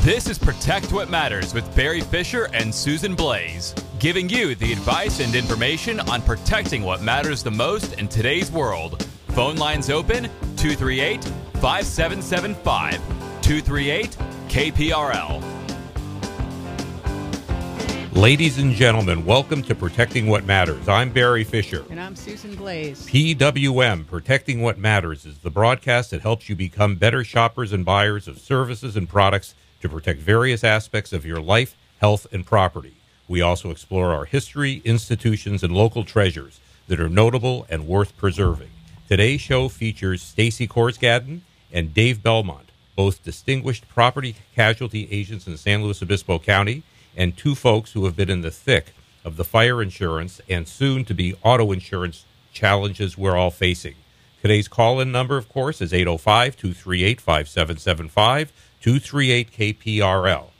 This is Protect What Matters with Barry Fisher and Susan Blaze, giving you the advice and information on protecting what matters the most in today's world. Phone lines open 238-5775, 238-KPRL. Ladies and gentlemen, welcome to Protecting What Matters. I'm Barry Fisher. And I'm Susan Blaze. PWM, Protecting What Matters, is the broadcast that helps you become better shoppers and buyers of services and products to protect various aspects of your life, health, and property. We also explore our history, institutions, and local treasures that are notable and worth preserving. Today's show features Stacy Korsgaden and Dave Belmont, both distinguished property casualty agents in San Luis Obispo County, and two folks who have been in the thick of the fire insurance and soon to be auto insurance challenges we're all facing. Today's call-in number, of course, is 805-238-5775, 238-KPRL.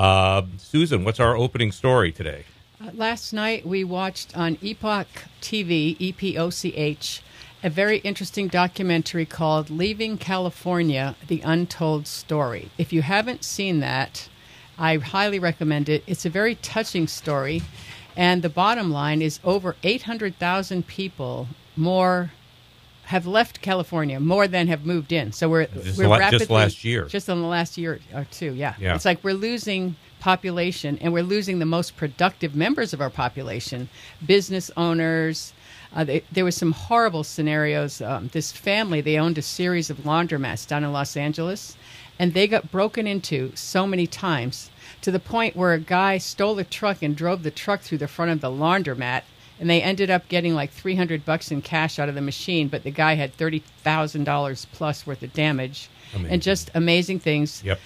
Susan, what's our opening story today? Last night we watched on Epoch TV, EPOCH, a very interesting documentary called Leaving California, The Untold Story. If you haven't seen that, I highly recommend it. It's a very touching story, and the bottom line is over 800,000 people more have left California, more than have moved in. So we're rapidly, just last year. Just in the last year or two, yeah. Yeah. It's like we're losing population, and we're losing the most productive members of our population, business owners. There were some horrible scenarios. This family, they owned a series of laundromats down in Los Angeles, and they got broken into so many times to the point where a guy stole a truck and drove the truck through the front of the laundromat, and they ended up getting like $300 in cash out of the machine, but the guy had $30,000 plus worth of damage. Amazing. And just amazing things. Yep.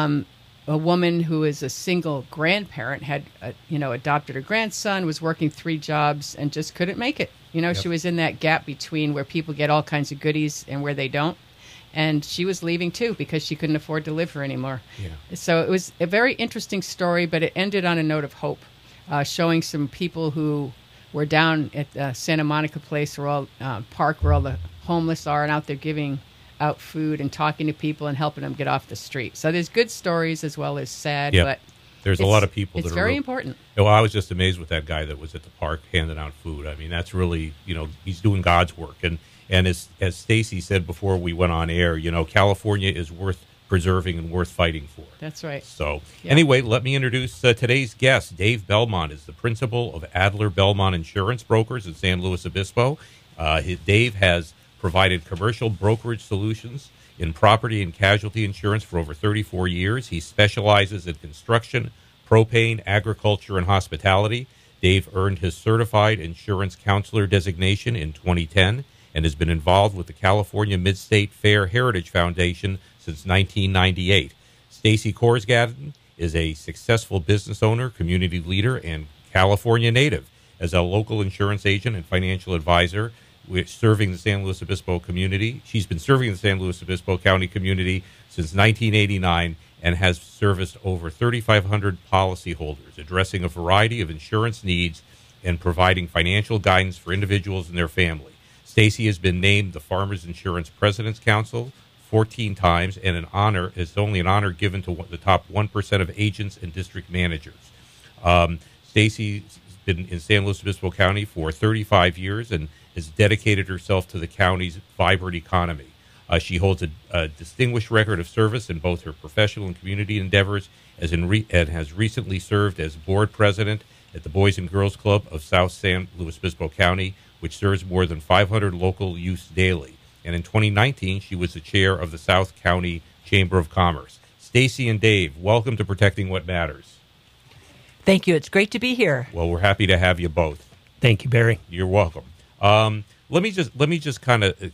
A woman who is a single grandparent had, adopted her grandson, was working 3 jobs, and just couldn't make it. Yep. She was in that gap between where people get all kinds of goodies and where they don't. And she was leaving, too, because she couldn't afford to live here anymore. Yeah. So it was a very interesting story, but it ended on a note of hope, showing some people who were down at Santa Monica Place, park where all the homeless are, and out there giving out food and talking to people and helping them get off the street. So there's good stories as well as sad, but there's a lot of people it's that are very important. Well, I was just amazed with that guy that was at the park handing out food. I mean, that's really, he's doing God's work. And as Stacy said before we went on air, California is worth preserving and worth fighting for. That's right. So anyway, let me introduce today's guest. Dave Belmont is the principal of Adler Belmont Insurance Brokers in San Luis Obispo. Dave has provided commercial brokerage solutions in property and casualty insurance for over 34 years. He specializes in construction, propane, agriculture, and hospitality. Dave earned his certified insurance counselor designation in 2010 and has been involved with the California Mid-State Fair Heritage Foundation since 1998. Stacy Korsgaden is a successful business owner, community leader, and California native. As a local insurance agent and financial advisor, serving the San Luis Obispo community. She's been serving the San Luis Obispo County community since 1989 and has serviced over 3,500 policyholders, addressing a variety of insurance needs and providing financial guidance for individuals and their family. Stacy has been named the Farmers Insurance President's Council 14 times, and it's only an honor given to the top 1% of agents and district managers. Stacy's been in San Luis Obispo County for 35 years and has dedicated herself to the county's vibrant economy. She holds a distinguished record of service in both her professional and community endeavors, and has recently served as board president at the Boys and Girls Club of South San Luis Obispo County, which serves more than 500 local youths daily. And in 2019, she was the chair of the South County Chamber of Commerce. Stacy and Dave, welcome to Protecting What Matters. Thank you. It's great to be here. Well, we're happy to have you both. Thank you, Barry. You're welcome. Let me just kind of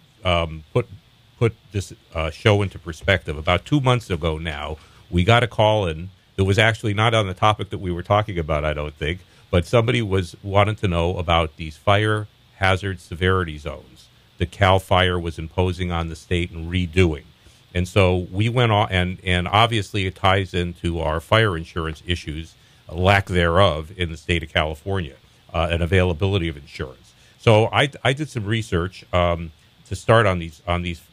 put this show into perspective. About 2 months ago now, we got a call in that was actually not on the topic that we were talking about, I don't think, but somebody wanted to know about these fire hazard severity zones that CAL FIRE was imposing on the state and redoing. And so we went on, and obviously it ties into our fire insurance issues, lack thereof in the state of California, and availability of insurance. So I did some research to start on these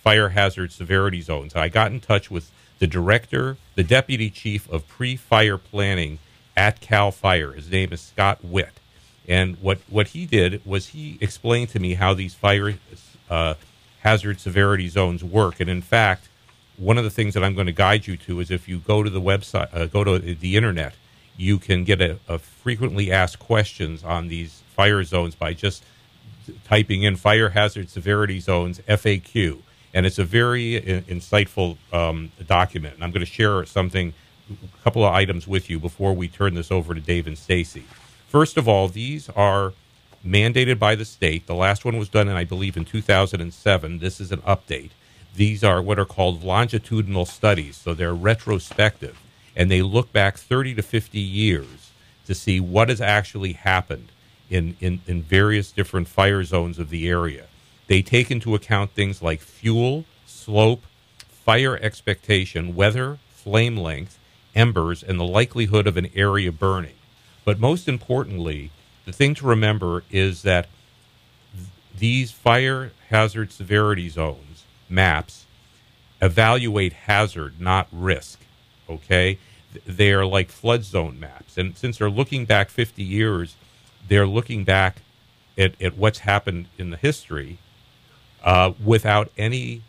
fire hazard severity zones. I got in touch with the deputy chief of pre-fire planning at CAL FIRE. His name is Scott Witt. And what he did was he explained to me how these fire hazard severity zones work. And in fact, one of the things that I'm going to guide you to is if you go to the website, go to the internet, you can get a frequently asked questions on these fire zones by just typing in fire hazard severity zones FAQ. And it's a very insightful document. And I'm going to share a couple of items with you before we turn this over to Dave and Stacy. First of all, these are mandated by the state. The last one was done, I believe, in 2007. This is an update. These are what are called longitudinal studies, so they're retrospective, and they look back 30 to 50 years to see what has actually happened in various different fire zones of the area. They take into account things like fuel, slope, fire expectation, weather, flame length, embers, and the likelihood of an area burning. But most importantly, the thing to remember is that these fire hazard severity zones, maps, evaluate hazard, not risk, okay? They are like flood zone maps. And since they're looking back 50 years, they're looking back at what's happened in the history without any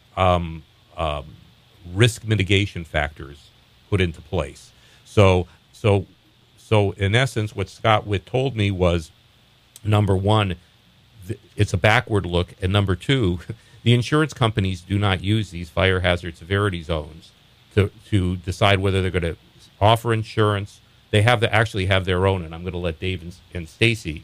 risk mitigation factors put into place. So in essence, what Scott Witt told me was, number one, it's a backward look, and number two, the insurance companies do not use these fire hazard severity zones to decide whether they're going to offer insurance. They actually have their own, and I'm going to let Dave and Stacy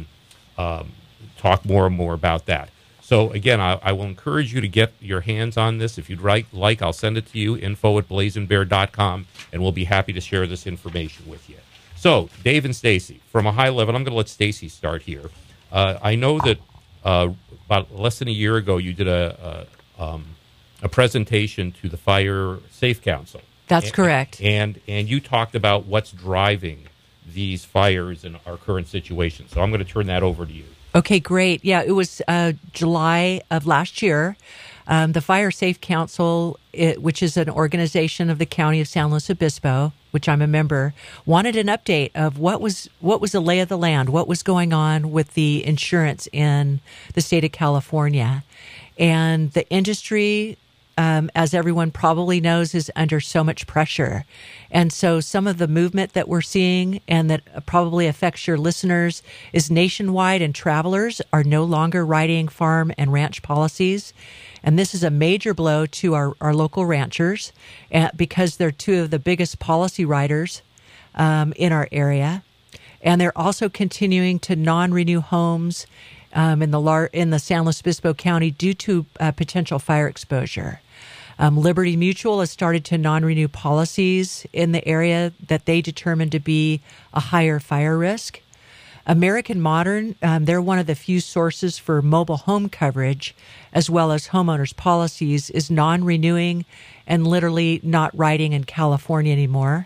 talk more and more about that. So again, I will encourage you to get your hands on this. If you'd like, I'll send it to you, info@blazingbear.com, and we'll be happy to share this information with you. So, Dave and Stacy, from a high level, I'm going to let Stacy start here. I know that about less than a year ago, you did a presentation to the Fire Safe Council. That's correct. And you talked about what's driving these fires in our current situation. So I'm going to turn that over to you. Okay, great. Yeah, it was July of last year. The Fire Safe Council, which is an organization of the County of San Luis Obispo, which I'm a member, wanted an update of what was the lay of the land, what was going on with the insurance in the state of California. And the industry, as everyone probably knows, is under so much pressure. And so some of the movement that we're seeing and that probably affects your listeners is nationwide, and travelers are no longer writing farm and ranch policies. And this is a major blow to our local ranchers because they're two of the biggest policy writers in our area. And they're also continuing to non-renew homes in the San Luis Obispo County due to potential fire exposure. Liberty Mutual has started to non-renew policies in the area that they determine to be a higher fire risk. American Modern, they're one of the few sources for mobile home coverage, as well as homeowners policies, is non-renewing and literally not writing in California anymore.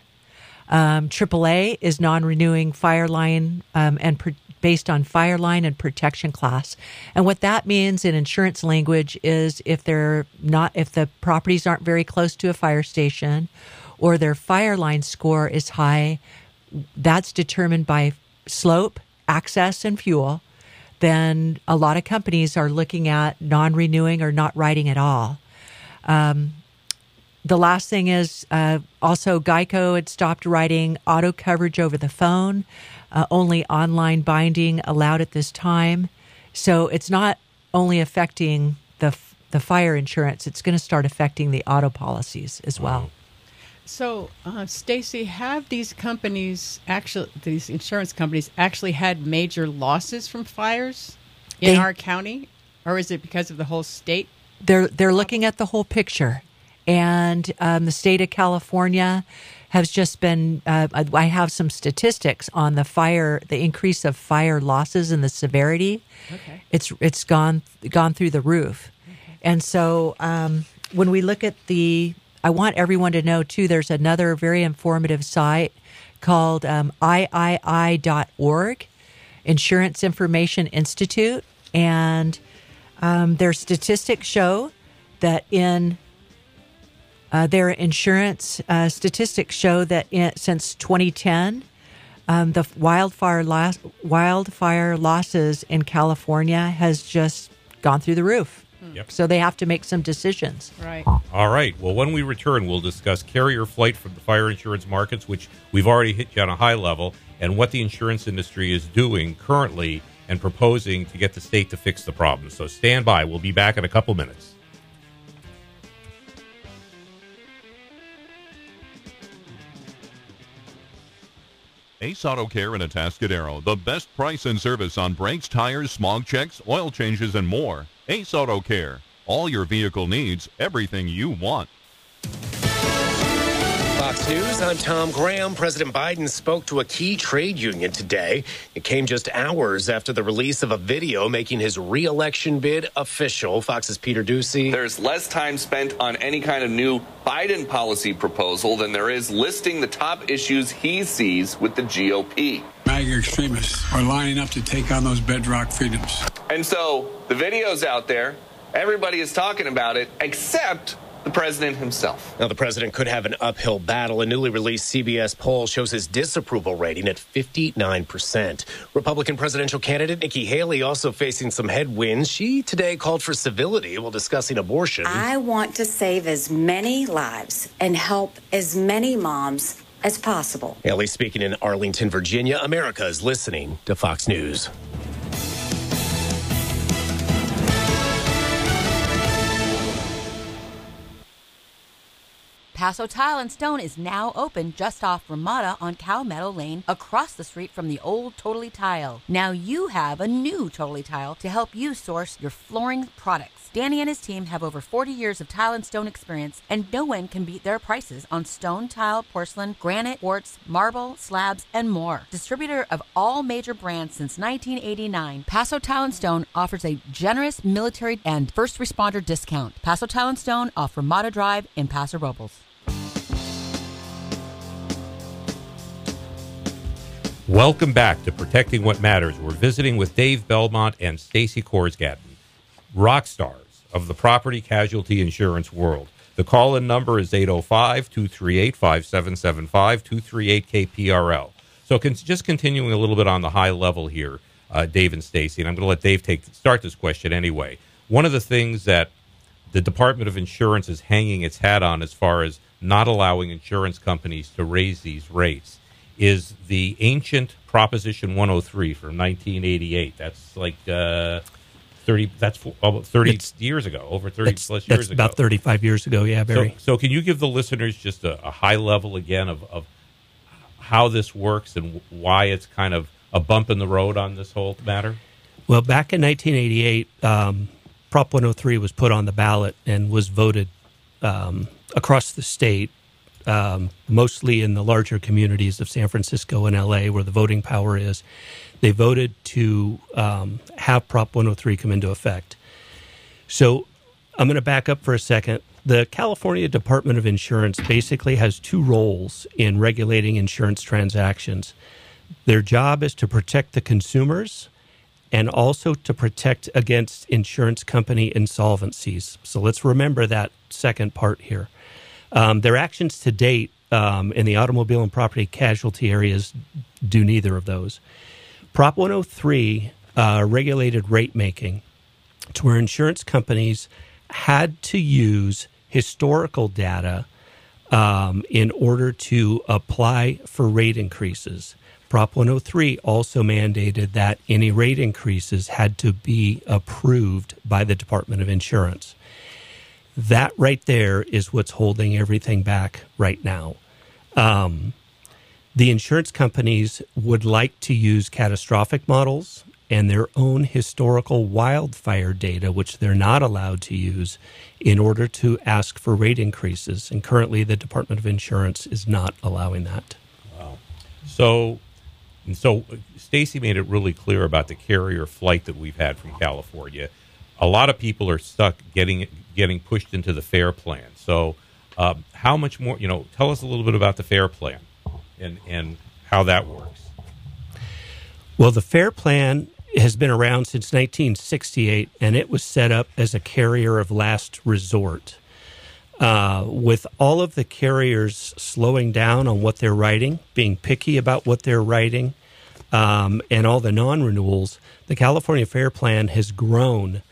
AAA is non-renewing Fireline based on Fireline and protection class. And what that means in insurance language is if the properties aren't very close to a fire station or their Fireline score is high, that's determined by slope, access, and fuel, then a lot of companies are looking at non-renewing or not writing at all. The last thing is also Geico had stopped writing auto coverage over the phone, only online binding allowed at this time. So it's not only affecting the fire insurance, it's going to start affecting the auto policies as well. So, Stacy, have these insurance companies actually had major losses from fires in our county, or is it because of the whole state? They're looking at the whole picture, and the state of California has just been. I have some statistics on the increase of fire losses and the severity. Okay, it's gone through the roof, and so when we look at I want everyone to know, too, there's another very informative site called III.org, Insurance Information Institute, and their statistics show that in their insurance statistics show that since 2010, the wildfire losses in California has just gone through the roof. Yep. So they have to make some decisions. Right. All right. Well, when we return, we'll discuss carrier flight from the fire insurance markets, which we've already hit you on a high level, and what the insurance industry is doing currently and proposing to get the state to fix the problem. So stand by. We'll be back in a couple minutes. Ace Auto Care in Atascadero. The best price and service on brakes, tires, smog checks, oil changes, and more. Ace Auto Care. All your vehicle needs, everything you want. Fox News, I'm Tom Graham. President Biden spoke to a key trade union today. It came just hours after the release of a video making his re-election bid official. Fox's Peter Ducey. There's less time spent on any kind of new Biden policy proposal than there is listing the top issues he sees with the GOP. MAGA extremists are lining up to take on those bedrock freedoms. And so the video's out there. Everybody is talking about it, except the president himself. Now, the president could have an uphill battle. A newly released CBS poll shows his disapproval rating at 59%. Republican presidential candidate Nikki Haley also facing some headwinds. She today called for civility while discussing abortion. I want to save as many lives and help as many moms as possible. Haley speaking in Arlington, Virginia. America is listening to Fox News. Paso Tile and Stone is now open just off Ramada on Cow Meadow Lane, across the street from the old Totally Tile. Now you have a new Totally Tile to help you source your flooring products. Danny and his team have over 40 years of tile and stone experience, and no one can beat their prices on stone, tile, porcelain, granite, quartz, marble, slabs, and more. Distributor of all major brands since 1989, Paso Tile and Stone offers a generous military and first responder discount. Paso Tile and Stone off Ramada Drive in Paso Robles. Welcome back to Protecting What Matters. We're visiting with Dave Belmont and Stacy Korsgaden, rock stars of the property casualty insurance world. The call-in number is 805-238-5775, 238-KPRL. So just continuing a little bit on the high level here, Dave and Stacy, and I'm going to let Dave start this question anyway. One of the things that the Department of Insurance is hanging its hat on as far as not allowing insurance companies to raise these rates is the ancient Proposition 103 from 1988. That's like 30 years ago, over 30 plus years ago. That's about 35 years ago, yeah, Barry. So can you give the listeners just a high level again of how this works and why it's kind of a bump in the road on this whole matter? Well, back in 1988, Prop 103 was put on the ballot and was voted across the state, mostly in the larger communities of San Francisco and L.A., where the voting power is. They voted to have Prop 103 come into effect. So I'm going to back up for a second. The California Department of Insurance basically has two roles in regulating insurance transactions. Their job is to protect the consumers and also to protect against insurance company insolvencies. So let's remember that second part here. Their actions to date in the automobile and property casualty areas do neither of those. Prop 103 regulated rate making to where insurance companies had to use historical data in order to apply for rate increases. Prop 103 also mandated that any rate increases had to be approved by the Department of Insurance. That right there is what's holding everything back right now. The insurance companies would like to use catastrophic models and their own historical wildfire data, which they're not allowed to use, in order to ask for rate increases. And currently the Department of Insurance is not allowing that. Wow. So Stacy made it really clear about the carrier flight that we've had from California. A lot of people are stuck getting pushed into the FAIR plan. So how much more, tell us a little bit about the FAIR plan and how that works. Well, the FAIR plan has been around since 1968, and it was set up as a carrier of last resort. With all of the carriers slowing down on what they're writing, being picky about what they're writing, and all the non-renewals, the California Fair Plan has grown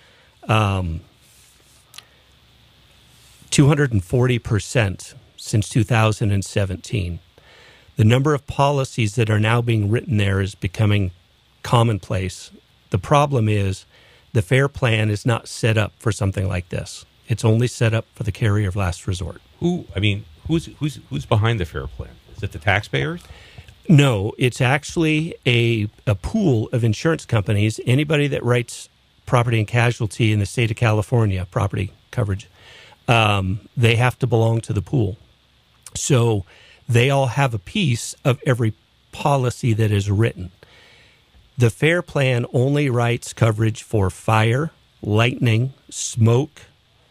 240% since 2017. The number of policies that are now being written there is becoming commonplace. The problem is the Fair Plan is not set up for something like this. It's only set up for the carrier of last resort. Who's behind the Fair Plan? Is it the taxpayers? No, it's actually a pool of insurance companies. Anybody that writes property and casualty in the state of California, property coverage, they have to belong to the pool. So they all have a piece of every policy that is written. The Fair Plan only writes coverage for fire, lightning, smoke.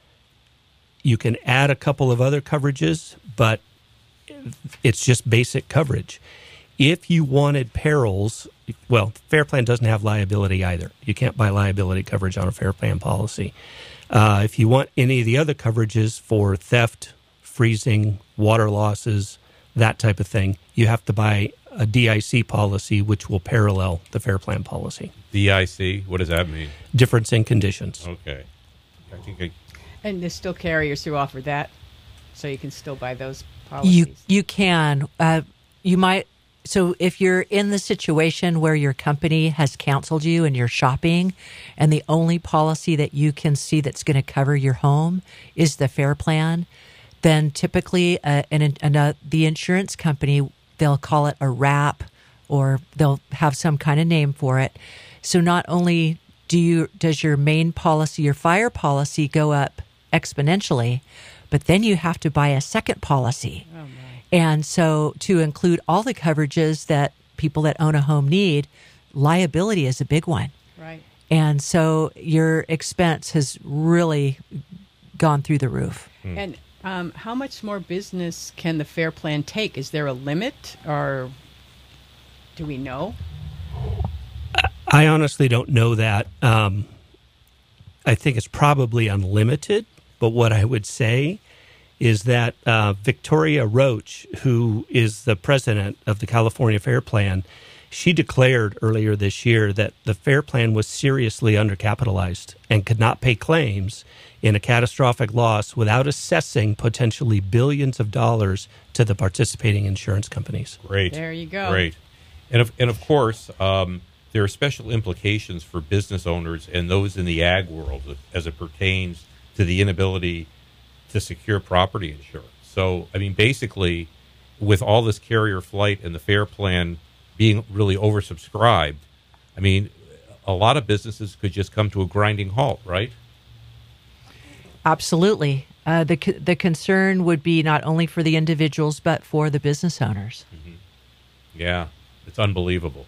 You can add a couple of other coverages, but it's just basic coverage. If you wanted perils, well, Fair Plan doesn't have liability either. You can't buy liability coverage on a Fair Plan policy. If you want any of the other coverages for theft, freezing, water losses, that type of thing, you have to buy a DIC policy, which will parallel the Fair Plan policy. DIC? What does that mean? Difference in conditions. Okay. I think And there's still carriers who offer that, so you can still buy those policies. You can. You might. So if you're in the situation where your company has canceled you and you're shopping, and the only policy that you can see that's going to cover your home is the Fair Plan, then typically the insurance company, they'll call it a wrap, or they'll have some kind of name for it. So not only does your main policy, your fire policy, go up exponentially, but then you have to buy a second policy. Oh, my. And so to include all the coverages that people that own a home need, liability is a big one. Right. And so your expense has really gone through the roof. And how much more business can the Fair Plan take? Is there a limit, or do we know? I honestly don't know that. I think it's probably unlimited, but what I would say is that Victoria Roach, who is the president of the California Fair Plan, she declared earlier this year that the Fair Plan was seriously undercapitalized and could not pay claims in a catastrophic loss without assessing potentially billions of dollars to the participating insurance companies. Great. There you go. Great. And of course, there are special implications for business owners and those in the ag world as it pertains to the inability to secure property insurance. So, I mean, basically, with all this carrier flight and the Fair Plan being really oversubscribed, I mean, a lot of businesses could just come to a grinding halt, right? Absolutely. The concern would be not only for the individuals, but for the business owners. Mm-hmm. Yeah, it's unbelievable.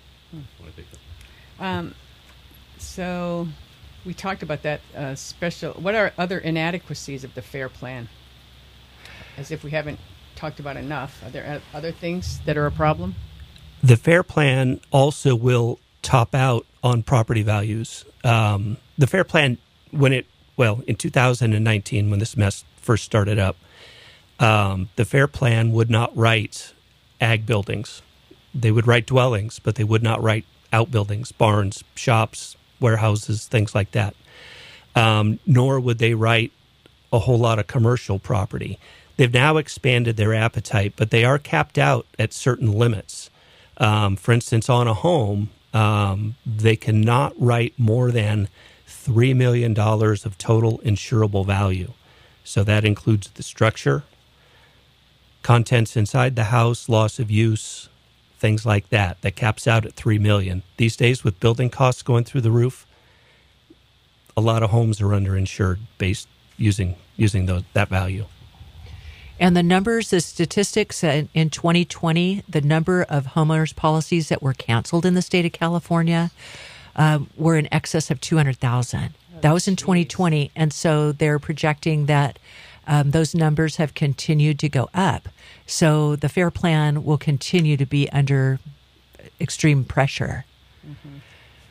So we talked about that special. What are other inadequacies of the Fair Plan? As if we haven't talked about enough. Are there other things that are a problem? The Fair Plan also will top out on property values. The Fair Plan, in 2019, when this mess first started up, the Fair Plan would not write ag buildings. They would write dwellings, but they would not write outbuildings, barns, shops, warehouses, things like that. Nor would they write a whole lot of commercial property. They've now expanded their appetite, but they are capped out at certain limits. For instance, on a home, they cannot write more than $3 million of total insurable value. So that includes the structure, contents inside the house, loss of use, things like that. That caps out at $3 million. These days, with building costs going through the roof, a lot of homes are underinsured based using that value. And the numbers, the statistics in 2020, the number of homeowners policies that were canceled in the state of California were in excess of 200,000. That was in 2020. And so they're projecting that those numbers have continued to go up. So the Fair Plan will continue to be under extreme pressure. Mm-hmm.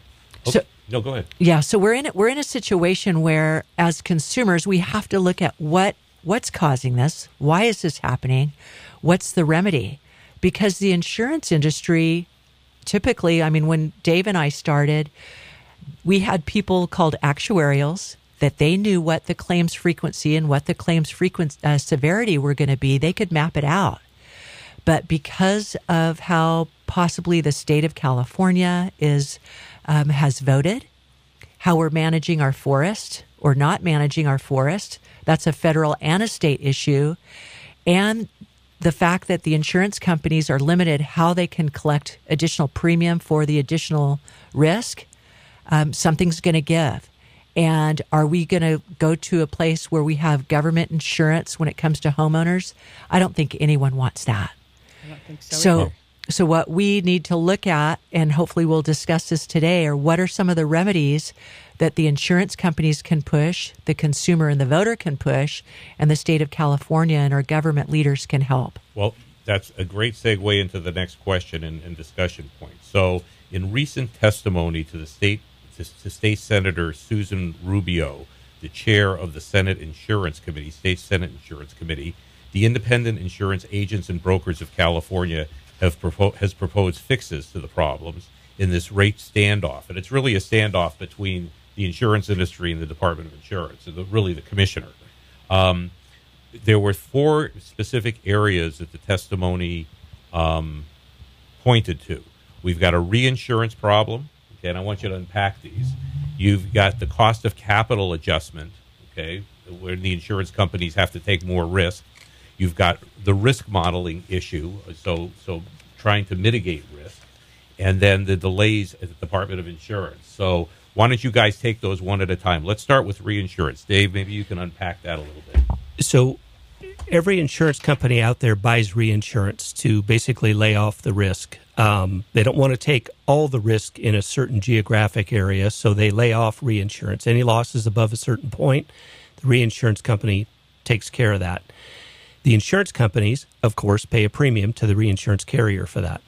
Okay. No, go ahead. Yeah, so we're in a situation where, as consumers, we have to look at what's causing this. Why is this happening? What's the remedy? Because the insurance industry, typically, I mean, when Dave and I started, we had people called actuarials that they knew what the claims frequency and what the claims severity were going to be. They could map it out. But because of how possibly the state of California has voted, how we're managing our forest or not managing our forest, that's a federal and a state issue, and the fact that the insurance companies are limited how they can collect additional premium for the additional risk, something's going to give. And are we going to go to a place where we have government insurance when it comes to homeowners? I don't think anyone wants that. I don't think so. So what we need to look at, and hopefully we'll discuss this today, are what are some of the remedies that the insurance companies can push, the consumer and the voter can push, and the state of California and our government leaders can help. Well, that's a great segue into the next question and discussion point. So in recent testimony to State Senator Susan Rubio, the chair of the Senate Insurance Committee, State Senate Insurance Committee, the Independent Insurance Agents and Brokers of California has proposed fixes to the problems in this rate standoff. And it's really a standoff between the insurance industry and the Department of Insurance, and really the commissioner. There were 4 specific areas that the testimony pointed to. We've got a reinsurance problem. Okay, and I want you to unpack these. You've got the cost of capital adjustment, okay, where the insurance companies have to take more risk. You've got the risk modeling issue, so trying to mitigate risk, and then the delays at the Department of Insurance. So why don't you guys take those one at a time? Let's start with reinsurance. Dave, maybe you can unpack that a little bit. So every insurance company out there buys reinsurance to basically lay off the risk. They don't want to take all the risk in a certain geographic area, so they lay off reinsurance. Any losses above a certain point, the reinsurance company takes care of that. The insurance companies, of course, pay a premium to the reinsurance carrier for that.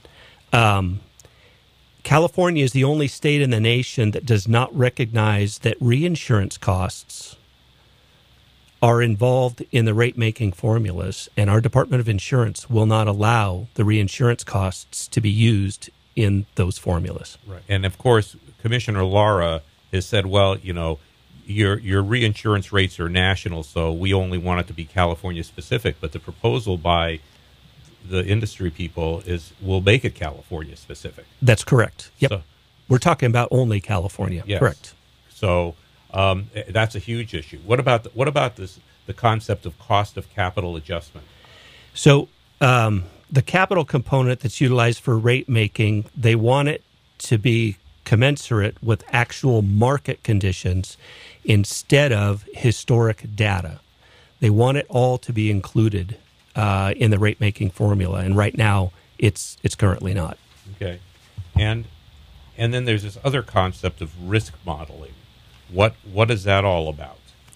California is the only state in the nation that does not recognize that reinsurance costs are involved in the rate-making formulas, and our Department of Insurance will not allow the reinsurance costs to be used in those formulas. Right. And, of course, Commissioner Lara has said, well, you know, your reinsurance rates are national, so we only want it to be California-specific. But the proposal by the industry people will make it California-specific. That's correct. Yep. So, we're talking about only California. Yes. Correct. So that's a huge issue. What about the concept of cost of capital adjustment? So the capital component that's utilized for rate making, they want it to be commensurate with actual market conditions instead of historic data. They want it all to be included in the rate making formula, and right now it's currently not. Okay, and then there's this other concept of risk modeling. What is that all about?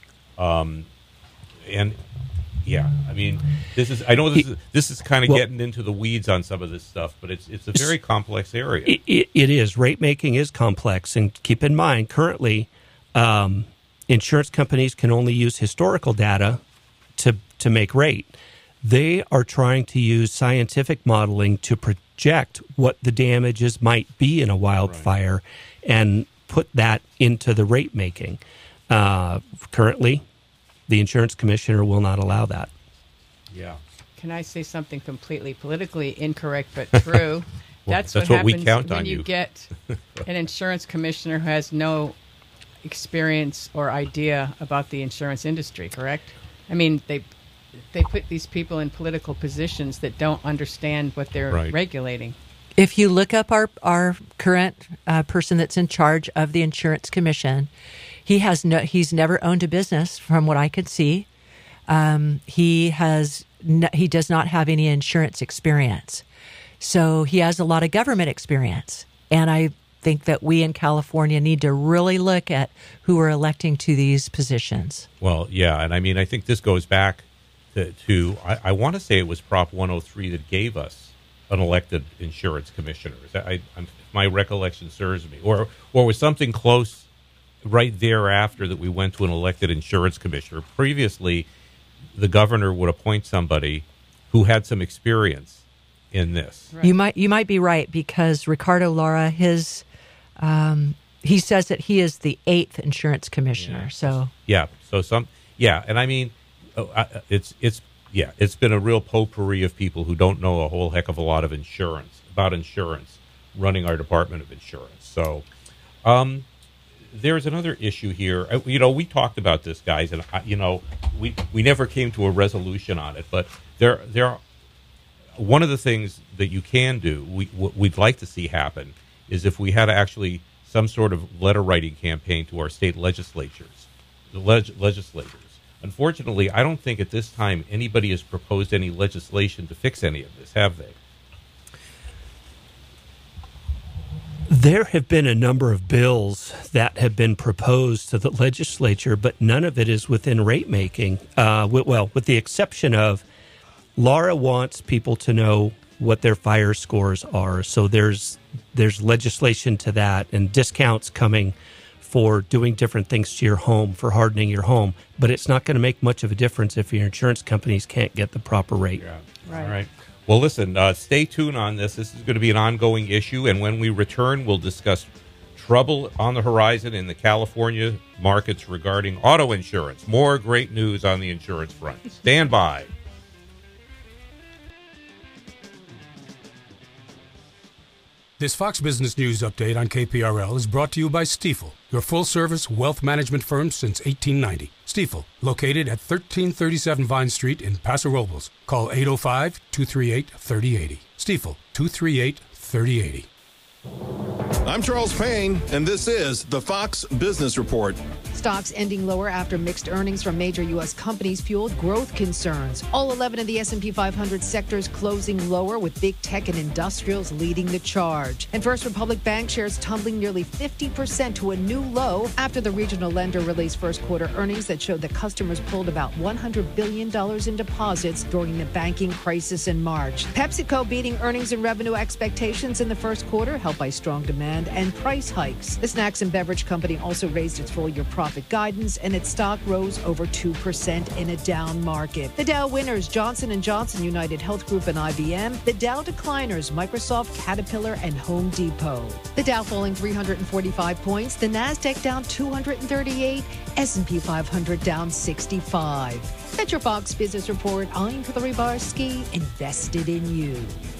And yeah, I mean, this is kind of getting into the weeds on some of this stuff, but it's a very complex area. It is. Rate making is complex, and keep in mind, currently, insurance companies can only use historical data to make rate. They are trying to use scientific modeling to project what the damages might be in a wildfire, and put that into the rate making. Currently, the insurance commissioner will not allow that. Yeah. Can I say something completely politically incorrect but true? That's what we happens count when on you get an insurance commissioner who has no experience or idea about the insurance industry, correct? I mean, they put these people in political positions that don't understand what they're regulating. If you look up our current person that's in charge of the Insurance Commission, he's never owned a business, from what I could see. He does not have any insurance experience, so he has a lot of government experience. And I think that we in California need to really look at who we're electing to these positions. Well, yeah, and I mean, I think this goes back to I want to say it was Prop 103 that gave us an elected insurance commissioner. My recollection serves me, or was something close right thereafter that we went to an elected insurance commissioner. Previously, the governor would appoint somebody who had some experience in this. Right. You might be right, because Ricardo Lara, he says that he is the 8th insurance commissioner. And I mean, it's been a real potpourri of people who don't know a whole heck of a lot of insurance running our Department of Insurance. So there's another issue here. We talked about this, guys, and we never came to a resolution on it. But there are, one of the things that you can do, we'd like to see happen, is if we had actually some sort of letter writing campaign to our state legislatures, legislators. Unfortunately, I don't think at this time anybody has proposed any legislation to fix any of this, have they? There have been a number of bills that have been proposed to the legislature, but none of it is within rate making. With the exception of Lara wants people to know what their fire scores are. So there's legislation to that, and discounts coming for doing different things to your home, for hardening your home. But it's not going to make much of a difference if your insurance companies can't get the proper rate. Yeah. Right. All right. Well, listen, stay tuned on this. This is going to be an ongoing issue, and when we return, we'll discuss trouble on the horizon in the California markets regarding auto insurance. More great news on the insurance front. Stand by. This Fox Business News update on KPRL is brought to you by Stifel, your full-service wealth management firm since 1890. Stifel, located at 1337 Vine Street in Paso Robles. Call 805-238-3080. Stifel, 238-3080. I'm Charles Payne, and this is the Fox Business Report. Stocks ending lower after mixed earnings from major U.S. companies fueled growth concerns. All 11 of the S&P 500 sectors closing lower, with big tech and industrials leading the charge. And First Republic Bank shares tumbling nearly 50% to a new low after the regional lender released first quarter earnings that showed that customers pulled about $100 billion in deposits during the banking crisis in March. PepsiCo beating earnings and revenue expectations in the first quarter, helped by strong demand and price hikes. The snacks and beverage company also raised its full-year profit guidance, and its stock rose over 2% in a down market. The Dow winners, Johnson & Johnson, United Health Group, and IBM. The Dow decliners, Microsoft, Caterpillar, and Home Depot. The Dow falling 345 points, the Nasdaq down 238, S&P 500 down 65. That's your Fox Business Report. I'm Hillary Barsky, invested in you.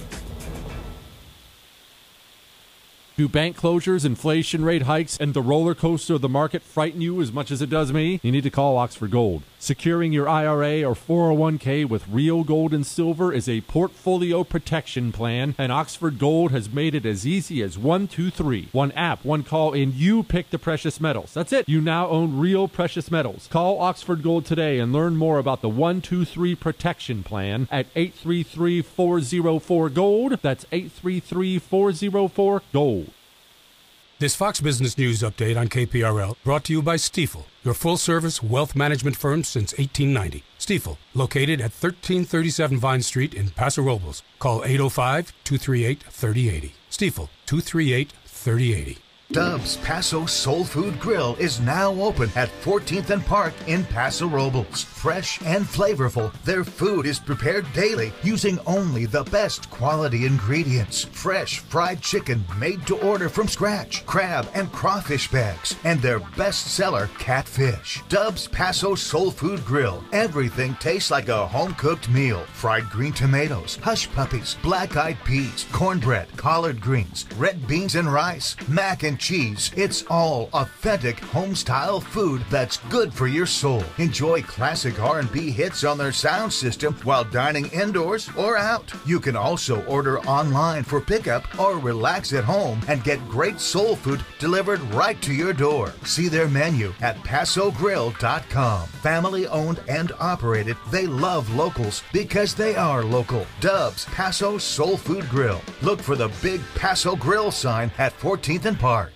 Do bank closures, inflation rate hikes, and the roller coaster of the market frighten you as much as it does me? You need to call Oxford Gold. Securing your IRA or 401k with real gold and silver is a portfolio protection plan, and Oxford Gold has made it as easy as 1, 2, 3. One app, one call, and you pick the precious metals. That's it. You now own real precious metals. Call Oxford Gold today and learn more about the 1, 2, 3 protection plan at 833-404-GOLD. That's 833-404-GOLD. This Fox Business News update on KPRL brought to you by Stifel, your full-service wealth management firm since 1890. Stifel, located at 1337 Vine Street in Paso Robles. Call 805-238-3080. Stifel, 238-3080. Dub's Paso Soul Food Grill is now open at 14th and Park in Paso Robles. Fresh and flavorful, their food is prepared daily using only the best quality ingredients. Fresh fried chicken made to order from scratch, crab and crawfish bags, and their best seller, catfish. Dub's Paso Soul Food Grill. Everything tastes like a home-cooked meal. Fried green tomatoes, hush puppies, black-eyed peas, cornbread, collard greens, red beans and rice, mac and cheese. It's all authentic home-style food that's good for your soul. Enjoy classic R&B hits on their sound system while dining indoors or out. You can also order online for pickup or relax at home and get great soul food delivered right to your door. See their menu at PasoGrill.com. Family owned and operated, they love locals because they are local. Dub's Paso Soul Food Grill. Look for the big Paso Grill sign at 14th and Park.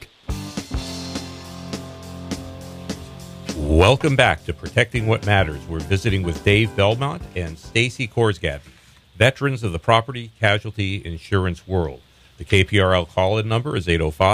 Welcome back to Protecting What Matters. We're visiting with Dave Belmont and Stacy Korsgaby. veterans of the property casualty insurance world. The KPRL call-in number is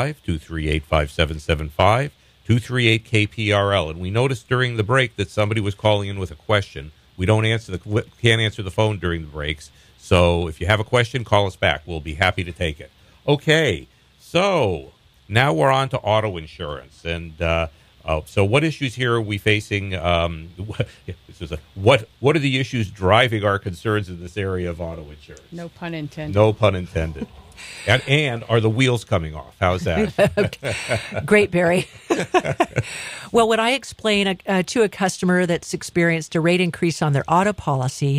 805-238-5775, 238-KPRL. And we noticed during the break that somebody was calling in with a question. We can't answer the phone during the breaks. So if you have a question, call us back. We'll be happy to take it. Okay, so now we're on to auto insurance. And so what issues here are we facing? What are the issues driving our concerns in this area of auto insurance? No pun intended. No pun intended. And are the wheels coming off? How's that? Great, Barry. Well, when I explain to a customer that's experienced a rate increase on their auto policy,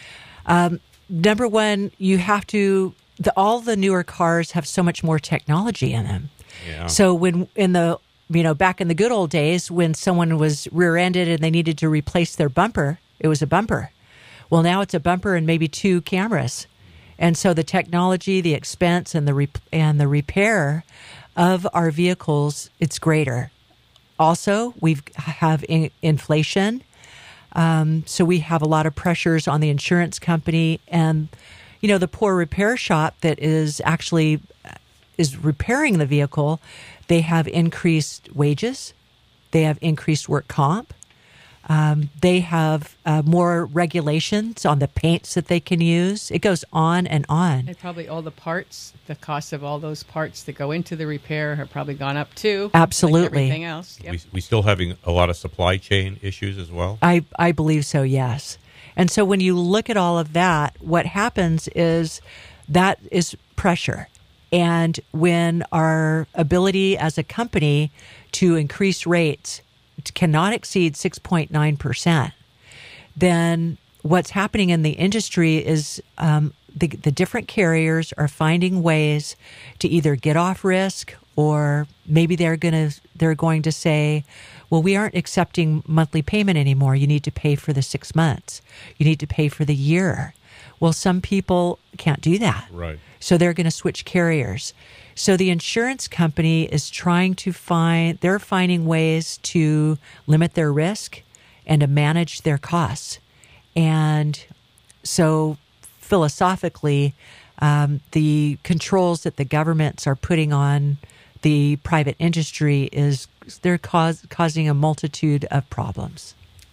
number one, you have to, all the newer cars have so much more technology in them. Yeah. So when back in the good old days when someone was rear-ended and they needed to replace their bumper, it was a bumper. Well, now it's a bumper and maybe 2 cameras. And so the technology, the expense, and the repair of our vehicles, it's greater. Also, we have inflation. So we have a lot of pressures on the insurance company. And, the poor repair shop that is actually repairing the vehicle, they have increased wages. They have increased work comp. They have more regulations on the paints that they can use. It goes on and on. And probably all the parts, the cost of all those parts that go into the repair have probably gone up too. Absolutely. Like everything else. Yep. We still having a lot of supply chain issues as well? I believe so, yes. And so when you look at all of that, what happens is that is pressure. And when our ability as a company to increase rates cannot exceed 6.9%, then what's happening in the industry is the different carriers are finding ways to either get off risk, or maybe they're going to say, well, we aren't accepting monthly payment anymore. You need to pay for the 6 months. You need to pay for the year. Well, some people can't do that. Right. So they're going to switch carriers. So the insurance company is they're finding ways to limit their risk and to manage their costs. And so philosophically, the controls that the governments are putting on the private industry they're causing a multitude of problems.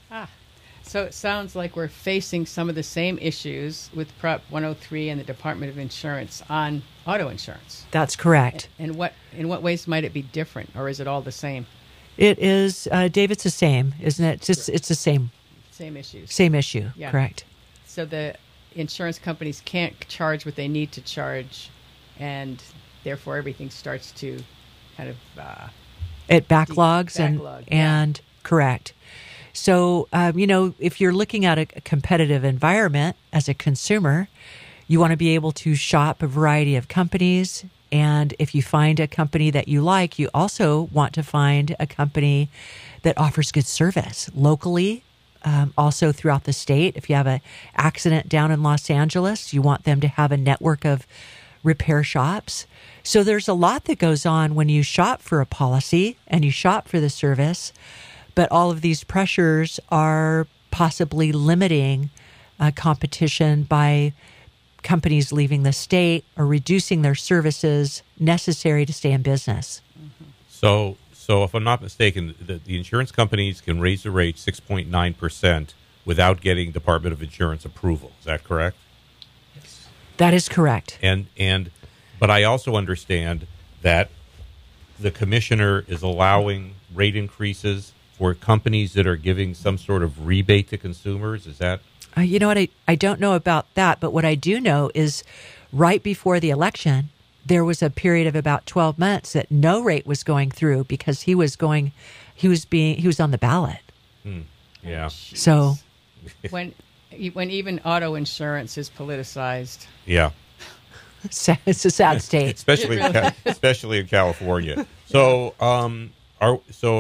So it sounds like we're facing some of the same issues with Prop 103 and the Department of Insurance on auto insurance. That's correct. And in what ways might it be different, or is it all the same? It is, Dave, it's the same, isn't it? It's the same. Same issues. Same issue, yeah. Correct. So the insurance companies can't charge what they need to charge, and therefore everything starts to kind of... it backlogs and correct. So, if you're looking at a competitive environment as a consumer, you want to be able to shop a variety of companies. And if you find a company that you like, you also want to find a company that offers good service locally, also throughout the state. If you have an accident down in Los Angeles, you want them to have a network of repair shops. So there's a lot that goes on when you shop for a policy and you shop for the service. But all of these pressures are possibly limiting competition by companies leaving the state or reducing their services necessary to stay in business. Mm-hmm. So if I'm not mistaken, the insurance companies can raise the rate 6.9% without getting Department of Insurance approval. Is that correct? Yes. That is correct. But I also understand that the commissioner is allowing rate increases for companies that are giving some sort of rebate to consumers. Is that? You know what? I don't know about that, but what I do know is right before the election, there was a period of about 12 months that no rate was going through because he was on the ballot. Yeah. So when even auto insurance is politicized. Yeah. It's a sad state, especially in California. So, I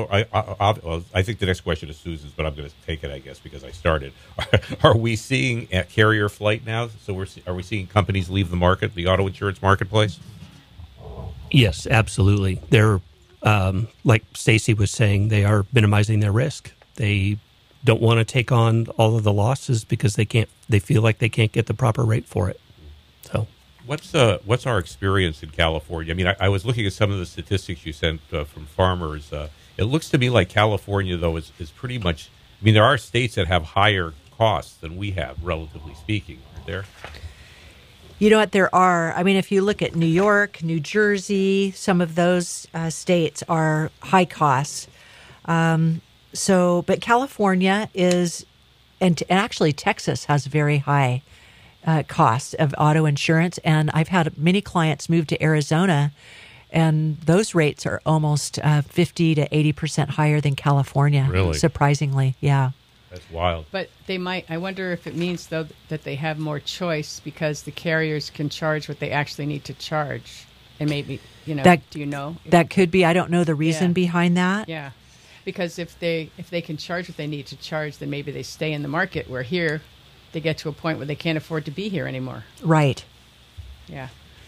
think the next question is Susan's, but I'm going to take it, I guess, because I started. Are we seeing carrier flight now? So are we seeing companies leave the market, the auto insurance marketplace? Yes, absolutely. They're like Stacy was saying, they are minimizing their risk. They don't want to take on all of the losses because they feel like they can't get the proper rate for it. So what's our experience in California? I mean, I was looking at some of the statistics you sent from farmers. It looks to me like California, though, is pretty much. I mean, there are states that have higher costs than we have, relatively speaking, aren't there? You know what? There are. I mean, if you look at New York, New Jersey, some of those states are high costs. But California is, and actually Texas has very high costs of auto insurance. And I've had many clients move to Arizona, and those rates are almost 50 to 80% higher than California. Really? Surprisingly, yeah. That's wild. But they might, I wonder if it means, though, that they have more choice because the carriers can charge what they actually need to charge. And maybe, do you know? That could be. I don't know the reason behind that. Yeah. Because if they can charge what they need to charge, then maybe they stay in the market, where here they get to a point where they can't afford to be here anymore. Right. Yeah.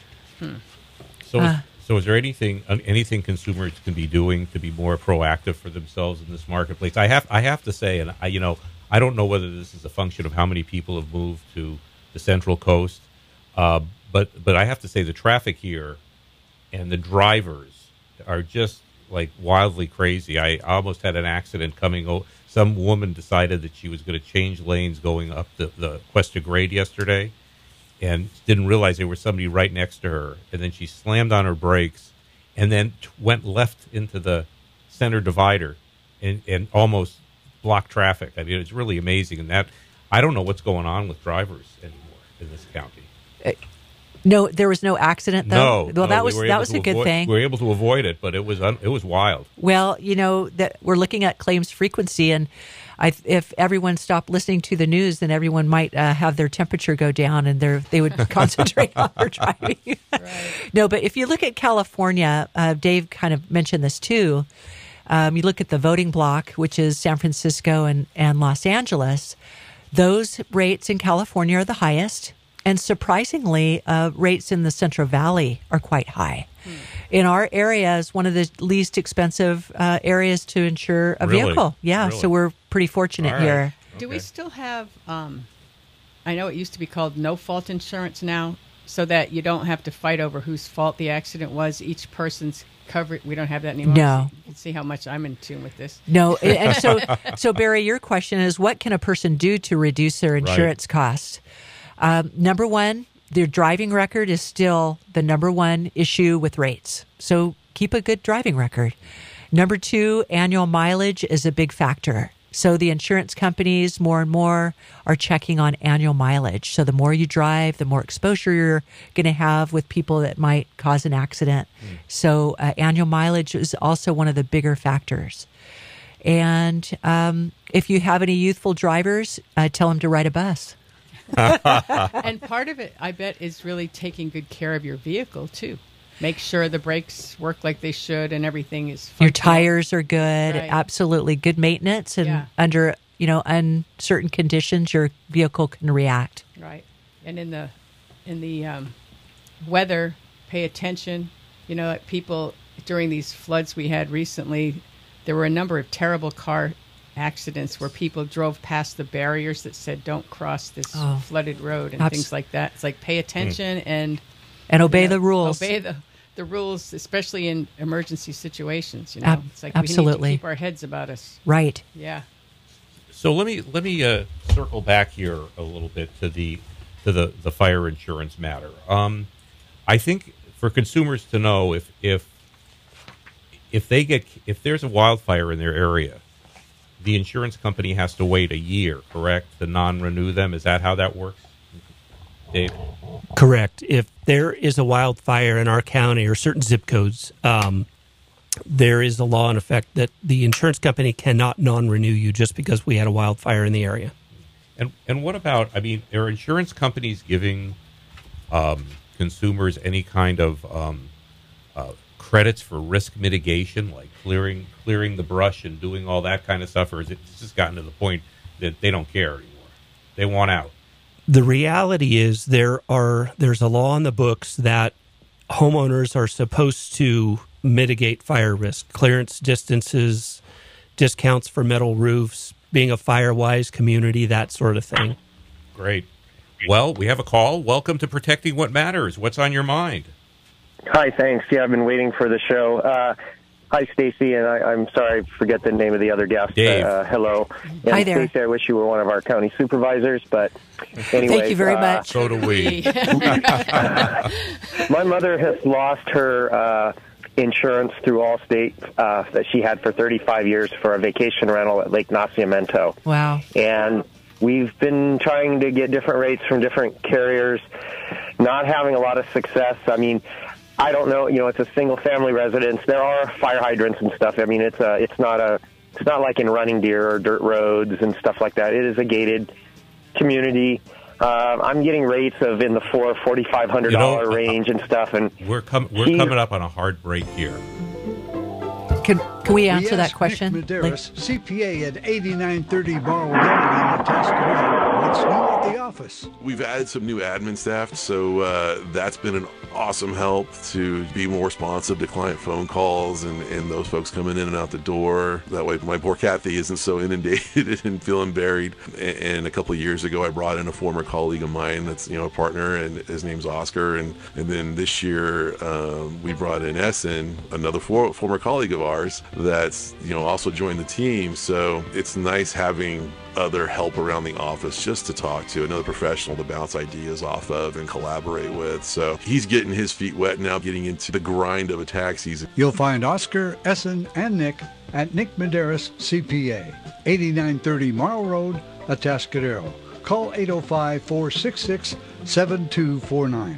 So is there anything consumers can be doing to be more proactive for themselves in this marketplace? I have to say, and I don't know whether this is a function of how many people have moved to the Central Coast, but I have to say the traffic here and the drivers are just like wildly crazy. I almost had an accident coming. Some woman decided that she was going to change lanes going up the Cuesta Grade yesterday, and didn't realize there was somebody right next to her. And then she slammed on her brakes and then went left into the center divider and almost blocked traffic. I mean, it's really amazing. And that, I don't know what's going on with drivers anymore in this county. No, there was no accident, though? Well, that was a good thing. We were able to avoid it, but it was wild. Well, that we're looking at claims frequency, and if everyone stopped listening to the news, then everyone might have their temperature go down, and they would concentrate on their driving. Right. No, but if you look at California, Dave kind of mentioned this too. You look at the voting block, which is San Francisco and Los Angeles. Those rates in California are the highest. And surprisingly, rates in the Central Valley are quite high. In our area is one of the least expensive areas to insure a vehicle. Yeah, really? So we're pretty fortunate here. Okay. Do we still have, I know it used to be called no-fault insurance now, so that you don't have to fight over whose fault the accident was. Each person's covered. We don't have that anymore. No. You can see how much I'm in tune with this. No. And so Barry, your question is, what can a person do to reduce their insurance costs? Number one, their driving record is still the number one issue with rates. So keep a good driving record. Number two, annual mileage is a big factor. So the insurance companies more and more are checking on annual mileage. So the more you drive, the more exposure you're going to have with people that might cause an accident. So annual mileage is also one of the bigger factors. And if you have any youthful drivers, tell them to ride a bus. And part of it, I bet, is really taking good care of your vehicle, too. Make sure the brakes work like they should and everything is functional. Your tires are good. Right. Absolutely. Good maintenance. And under, uncertain conditions, your vehicle can react. Right. And in the weather, pay attention. People, during these floods we had recently, there were a number of terrible car accidents where people drove past the barriers that said don't cross this flooded road and things like that. It's like pay attention and obey the rules. Obey the rules, especially in emergency situations. It's like absolutely. we need to keep our heads about us. Right. Yeah. So let me circle back here a little bit to the fire insurance matter. I think for consumers to know if there's a wildfire in their area, the insurance company has to wait a year, correct, to non-renew them? Is that how that works, Dave? Correct. If there is a wildfire in our county or certain zip codes, there is a law in effect that the insurance company cannot non-renew you just because we had a wildfire in the area. And what about, are insurance companies giving consumers any kind of credits for risk mitigation, like clearing the brush and doing all that kind of stuff, or is it just gotten to the point that they don't care anymore? They want out. The reality is there's a law on the books that homeowners are supposed to mitigate fire risk, clearance distances, discounts for metal roofs, being a fire-wise community, that sort of thing. Great. Well, we have a call. Welcome to Protecting What Matters. What's on your mind? Hi, thanks. Yeah, I've been waiting for the show. Hi, Stacy, and I'm sorry I forget the name of the other guest. Dave. Hello. And Hi there. Stacy, I wish you were one of our county supervisors, but anyway. Thank you very much. So do we. My mother has lost her insurance through Allstate that she had for 35 years for a vacation rental at Lake Nacimiento. Wow. And we've been trying to get different rates from different carriers, not having a lot of success. I mean, I don't know. You know, it's a single-family residence. There are fire hydrants and stuff. I mean, it's not like in Running Deer or dirt roads and stuff like that. It is a gated community. I'm getting rates of in the $4,500 range and stuff. And we're coming up on a hard break here. Can we answer that question? Nick Medeiros, CPA at 8930 Barwell Road in Atascadero. What's new at the office? We've added some new admin staff, so that's been an awesome help to be more responsive to client phone calls and those folks coming in and out the door. That way my poor Kathy isn't so inundated and feeling buried. And a couple of years ago, I brought in a former colleague of mine that's, a partner, and his name's Oscar. And then this year, we brought in Essen, another former colleague of ours that's, also joined the team. So it's nice having other help around the office just to talk to, another professional to bounce ideas off of and collaborate with. So he's getting his feet wet now, getting into the grind of a tax season. You'll find Oscar, Essen, and Nick at Nick Medeiros, CPA, 8930 Marl Road, Atascadero. Call 805-466-7249.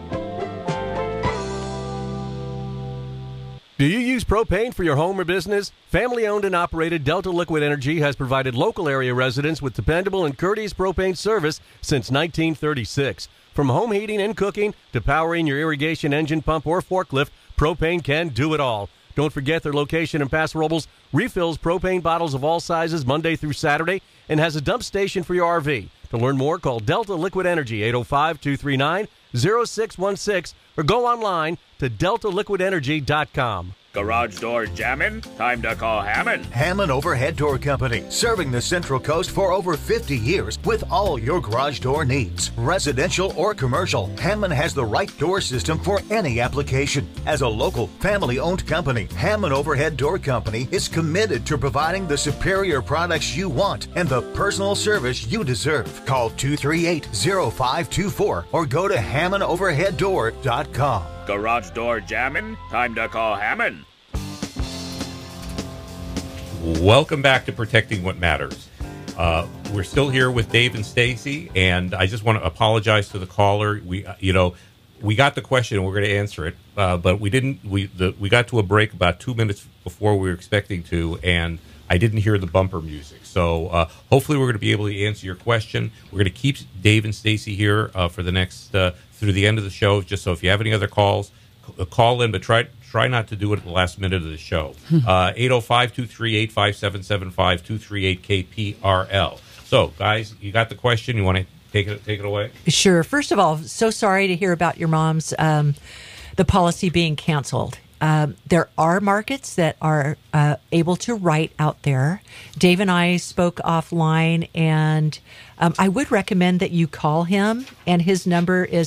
Do you use propane for your home or business? Family-owned and operated Delta Liquid Energy has provided local area residents with dependable and courteous propane service since 1936. From home heating and cooking to powering your irrigation engine pump or forklift, propane can do it all. Don't forget their location in Paso Robles refills propane bottles of all sizes Monday through Saturday and has a dump station for your RV. To learn more, call Delta Liquid Energy, 805-239-0616, or go online to deltaliquidenergy.com. Garage door jamming? Time to call Hammond. Hammond Overhead Door Company, serving the Central Coast for over 50 years with all your garage door needs. Residential or commercial, Hammond has the right door system for any application. As a local, family-owned company, Hammond Overhead Door Company is committed to providing the superior products you want and the personal service you deserve. Call 238-0524 or go to HammondOverheadDoor.com. Garage door jamming? Time to call Hammond. Welcome back to Protecting What Matters. We're still here with Dave and Stacy, and I just want to apologize to the caller. We got the question and we're going to answer it, but we didn't. We got to a break about 2 minutes before we were expecting to, and I didn't hear the bumper music. So hopefully we're going to be able to answer your question. We're going to keep Dave and Stacy here for the next through the end of the show. Just so if you have any other calls, call in, but try not to do it at the last minute of the show. 805-238-5775-238-KPRL. So, guys, you got the question. You want to take it away? Sure. First of all, so sorry to hear about your mom's the policy being canceled. There are markets that are able to write out there. Dave and I spoke offline, and I would recommend that you call him, and his number is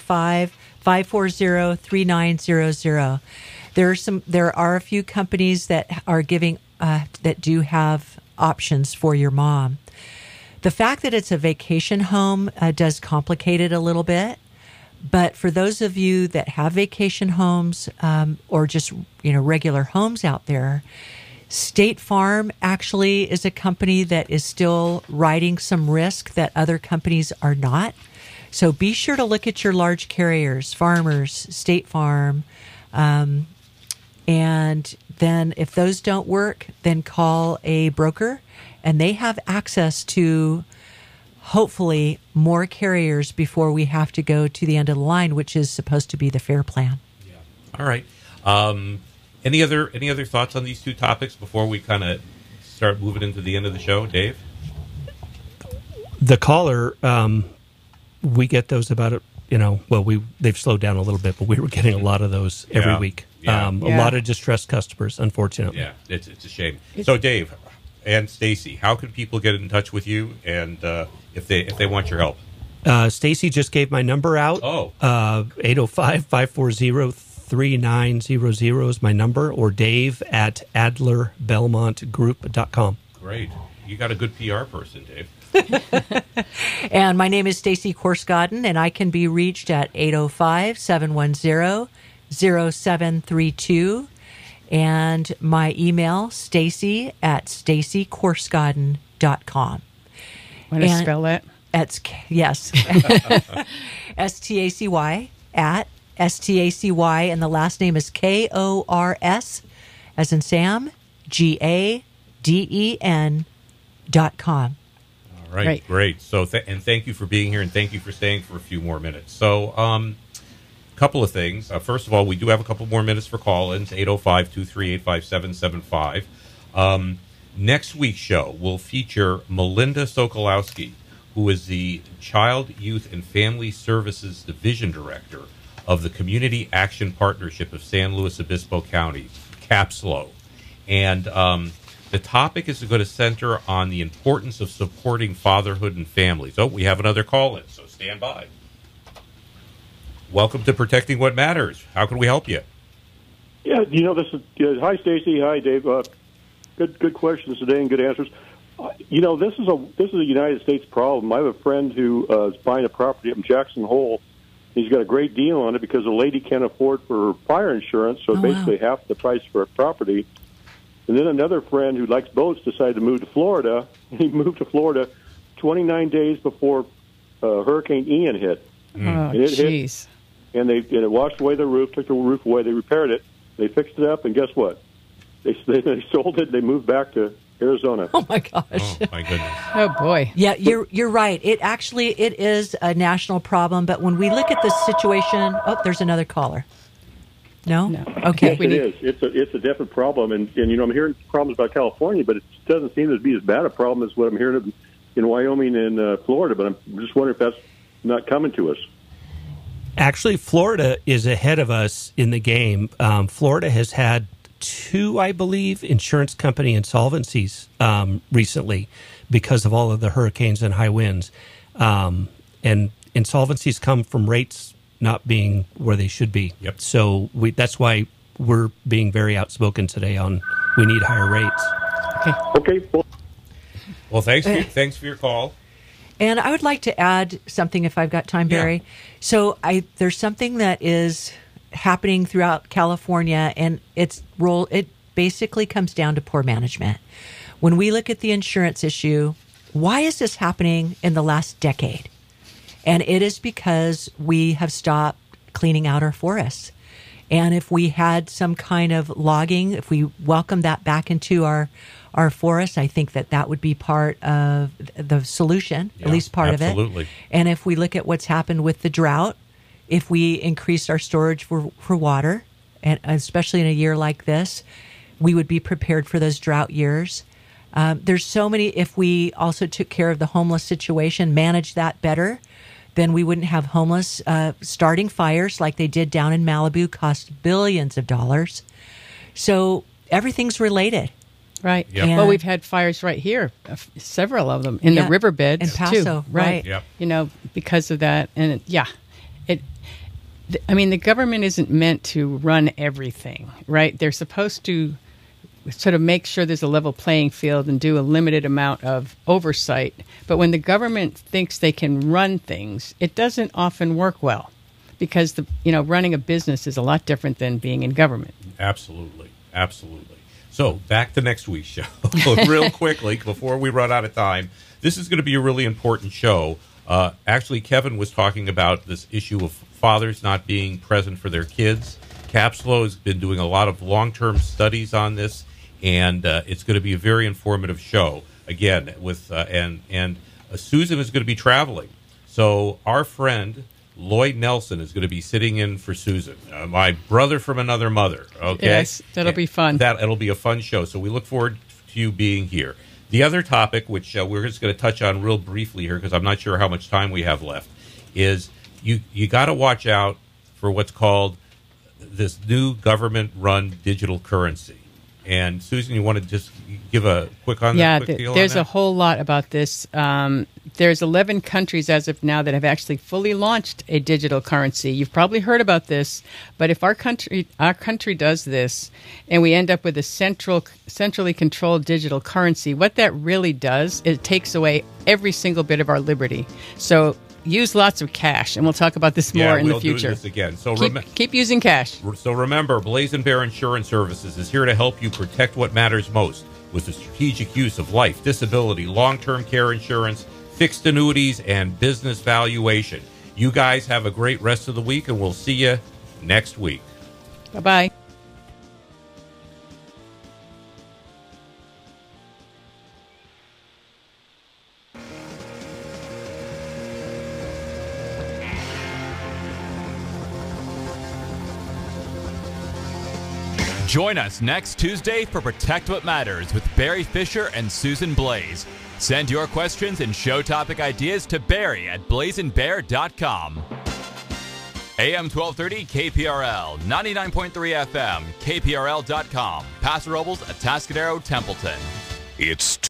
805-540-3900. There are a few companies that are giving that do have options for your mom. The fact that it's a vacation home does complicate it a little bit. But for those of you that have vacation homes or just regular homes out there, State Farm actually is a company that is still writing some risk that other companies are not. So be sure to look at your large carriers, Farmers, State Farm, and then if those don't work, then call a broker, and they have access to hopefully more carriers before we have to go to the end of the line, which is supposed to be the FAIR plan. Yeah. All right. Any other thoughts on these two topics before we kind of start moving into the end of the show, Dave? The caller, we get those about they've slowed down a little bit, but we were getting a lot of those every week. Yeah. A lot of distressed customers, unfortunately. Yeah, it's a shame. So, Dave, and Stacy, how can people get in touch with you, and if they want your help? Stacy just gave my number out. 805-540-3900 is my number, or Dave at AdlerBelmontGroup.com. Great. You got a good PR person, Dave. And my name is Stacy Korsgaden, and I can be reached at 805-710-0732. And my email, Stacy at stacykorsgaden.com. Want to spell that? Yes. STACY at STACY, and the last name is KORS, as in Sam, GADEN.com. All right, great. So, and thank you for being here, and thank you for staying for a few more minutes. So, couple of things. First of all, we do have a couple more minutes for call-ins, 805-238-5775. Next week's show will feature Melinda Sokolowski, who is the Child, Youth, and Family Services Division Director of the Community Action Partnership of San Luis Obispo County, CAPSLO. And the topic is going to center on the importance of supporting fatherhood and families. Oh, we have another call-in, so stand by. Welcome to Protecting What Matters. How can we help you? Yeah, this is hi, Stacy. Hi, Dave. Good questions today and good answers. This is a United States problem. I have a friend who is buying a property up in Jackson Hole. He's got a great deal on it because the lady can't afford for fire insurance, so basically half the price for a property. And then another friend who likes boats decided to move to Florida. He moved to Florida 29 days before Hurricane Ian hit. Oh, jeez. And it washed away the roof, took the roof away. They repaired it. They fixed it up, and guess what? They sold it. They moved back to Arizona. Oh my gosh! Oh my goodness! Oh boy! Yeah, you're right. It is a national problem. But when we look at the situation, there's another caller. No. Okay. Yes, it is. It's a definite problem, and I'm hearing problems about California, but it doesn't seem to be as bad a problem as what I'm hearing in Wyoming and Florida. But I'm just wondering if that's not coming to us. Actually, Florida is ahead of us in the game. Florida has had 2, I believe, insurance company insolvencies recently because of all of the hurricanes and high winds. And insolvencies come from rates not being where they should be. Yep. So that's why we're being very outspoken today on we need higher rates. Okay. Well, thanks for your call. And I would like to add something if I've got time, Barry. Yeah. So there's something that is happening throughout California, and it basically comes down to poor management. When we look at the insurance issue, why is this happening in the last decade? And it is because we have stopped cleaning out our forests. And if we had some kind of logging, if we welcome that back into our forests, I think that would be part of the solution, at least part of it. Absolutely. And if we look at what's happened with the drought, if we increased our storage for water, and especially in a year like this, we would be prepared for those drought years. There's so many, if we also took care of the homeless situation, managed that better, then we wouldn't have homeless. Starting fires like they did down in Malibu cost billions of dollars. So everything's related. Right. Yep. Well, we've had fires right here, several of them in the riverbeds in Paso, too. Right. Yep. Because of that, and the government isn't meant to run everything, right? They're supposed to sort of make sure there's a level playing field and do a limited amount of oversight. But when the government thinks they can run things, it doesn't often work well, because running a business is a lot different than being in government. Absolutely. So back to next week's show real quickly before we run out of time. This is going to be a really important show. Actually, Kevin was talking about this issue of fathers not being present for their kids. CAPSLO has been doing a lot of long-term studies on this, and it's going to be a very informative show. Again, with and Susan is going to be traveling. So our friend Lloyd Nelson is going to be sitting in for Susan, my brother from another mother. Okay, yes, that'll be fun. It'll be a fun show. So we look forward to you being here. The other topic, which we're just going to touch on real briefly here, because I'm not sure how much time we have left, is you got to watch out for what's called this new government-run digital currency. And Susan, you want to just give a quick on yeah, that? Yeah, there's a whole lot about this. There's 11 countries as of now that have actually fully launched a digital currency. You've probably heard about this, but if our country does this, and we end up with a centrally controlled digital currency, what that really does, it takes away every single bit of our liberty. So use lots of cash, and we'll talk about this more in the future. Do this again. So keep using cash. So remember, Blazing Bear Insurance Services is here to help you protect what matters most with the strategic use of life, disability, long-term care insurance, fixed annuities, and business valuation. You guys have a great rest of the week, and we'll see you next week. Bye-bye. Join us next Tuesday for Protect What Matters with Barry Fisher and Susan Blaze. Send your questions and show topic ideas to Barry at blazingbear.com. AM 1230 KPRL, 99.3 FM, KPRL.com, Paso Robles, Atascadero, Templeton. It's